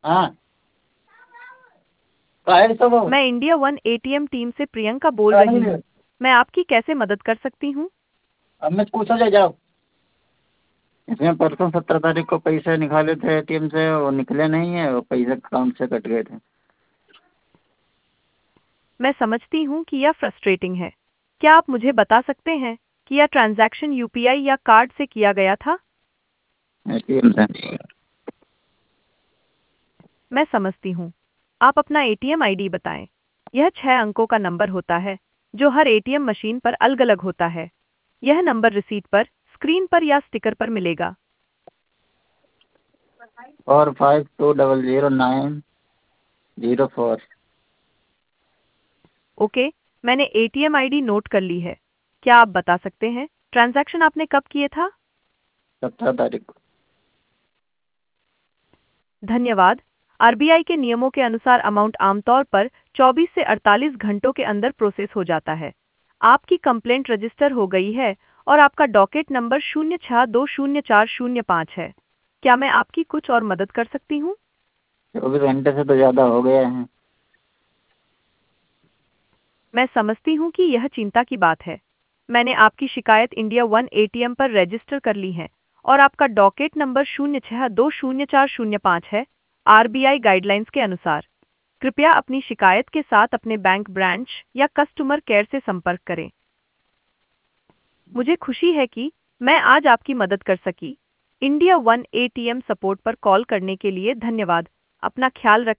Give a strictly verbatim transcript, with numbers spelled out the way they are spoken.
हाँ काहे सब हो? मैं इंडिया वन एटीएम टीम से प्रियंका बोल रही हूँ। मैं आपकी कैसे मदद कर सकती हूँ? अब मैं पूछो ले जाओ। इसमें परसों सत्रह तारीख को पैसे निकाले थे एटीएम से, वो निकले नहीं है, वो पैसे अकाउंट से कट गए थे। मैं समझती हूँ कि यह फ्रस्ट्रेटिंग है। क्या आप मुझे बता सकते हैं कि यह ट्रांजैक्शन यूपीआई या कार्ड से किया गया था? एटीएम से। मैं समझती हूँ। आप अपना एटीएम आईडी बताएं। यह छह अंकों का नंबर होता है जो हर एटीएम मशीन पर अलग-अलग होता है। यह नंबर रिसीट पर, स्क्रीन पर या स्टिकर पर मिलेगा। Four five two double zero nine zero four. Okay, मैंने एटीएम आईडी नोट कर ली है। क्या आप बता सकते हैं ट्रांजैक्शन आपने कब किए था? सत्रह तारीख को। धन्यवाद। आरबीआई के नियमों के अनुसार अमाउंट आमतौर पर चौबीस से अड़तालीस घंटों के अंदर प्रोसेस हो जाता है। आपकी कंप्लेंट रजिस्टर हो गई है और आपका डॉकेट नंबर शून्य छह दो शून्य चार शून्य पाँच है। क्या मैं आपकी कुछ और मदद कर सकती हूँ? चौबीस घंटे से तो ज़्यादा हो गया है। मैं समझती हूँ कि यह चिंता की बात है। मैंने आपकी शिकायत इंडिया वन एटीएम पर रजिस्टर कर ली है और आपका डॉकेट नंबर शून्य छह दो शून्य चार शून्य पाँच है। आरबीआई गाइडलाइंस के अनुसार कृपया अपनी शिकायत के साथ अपने बैंक ब्रांच या कस्टमर केयर से संपर्क करें। मुझे खुशी है कि मैं आज आपकी मदद कर सकी। इंडिया वन एटीएम सपोर्ट पर कॉल करने के लिए धन्यवाद। अपना ख्याल रखें।